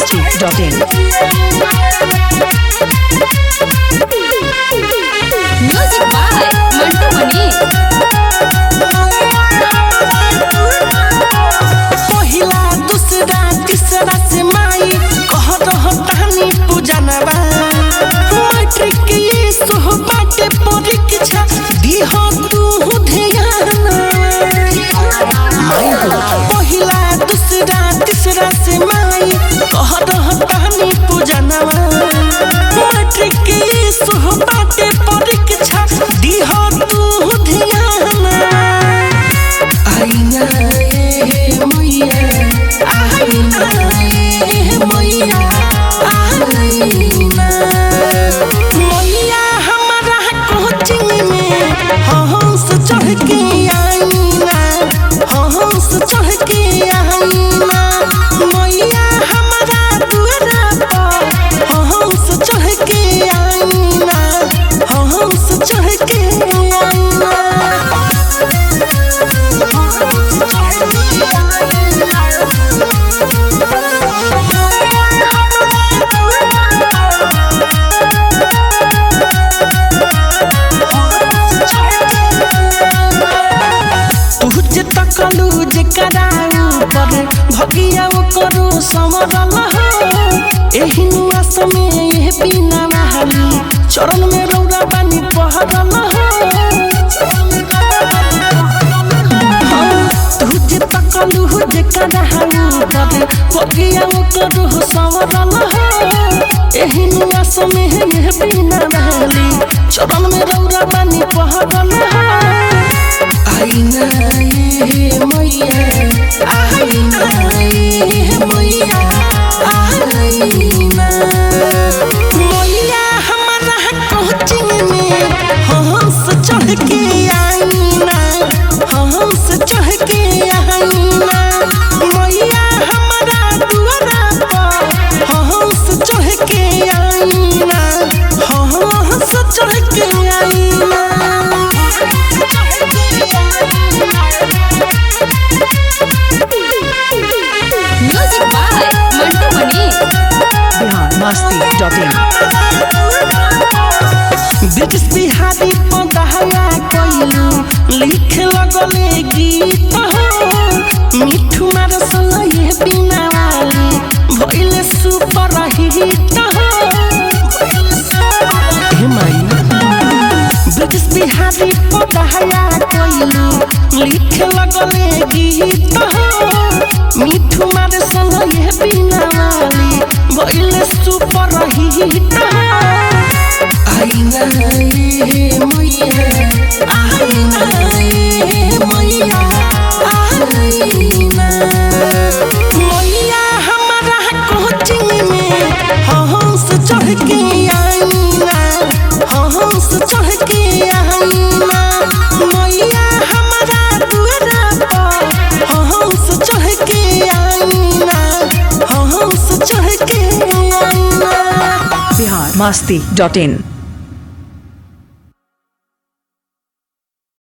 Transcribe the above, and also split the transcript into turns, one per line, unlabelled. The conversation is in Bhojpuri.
masti.in.
Music by Mantu Mani.
पहिला दूसरा तीसरा से माई कह रहो तानी पूजनवा मैट्रिक के सोहबाटे परीक्षा दिहो तू ध्यान माई पहिला दूसरा तीसरा से माई कह रहो तानी पूजनवा मैट्रिक के सोहबाटे परीक्षा दिहो तू ध्यान आईना मैया हमारा कोचिंग में हंस चढ़ के आईना हंस चढ़ के आईना मैया हमारा दुआरा पर हंस चढ़ के आईना हंस चढ़ के आईना तकलू जे कराऊ पर भगिया करू समरल हो एही नुआस में एह बिना महली चरण में रौरा बानी पहरल हो तुझे तकलू जे कराऊ पर भगिया करू समरल हो एही नुआस में एह बिना महली चरण में रौरा बानी पहरल हो आईना मैया आईना मैया आईना मैया हमारा कोचिंग में हंस चढ़ के आईना हंस चढ़ के आईना मैया हमारा दुआरा पर हंस चढ़ के आईना हंस चढ़ के आईना
Music by Mantu Mani.
masti.in.
British Bihari पढ़ाया कइलू लिख लगले गीत हो मिठू मार संगे बिना वाली भइले सुपर हिट हो हे माई ब्रिटिश बिहारी पढ़ाया कइलू लिख लगले गीत हो मिठू मार संगे बिना वाली भइले सुपर हिट हो आईना मैया आईना मैया आईना मैया हमारा कोचिंग में हंस चढ़ के आईना हंस चढ़ के आईना मैया हमारा दुआरा पर हंस चढ़ के आईना हंस चढ़ के आईना
masti.in.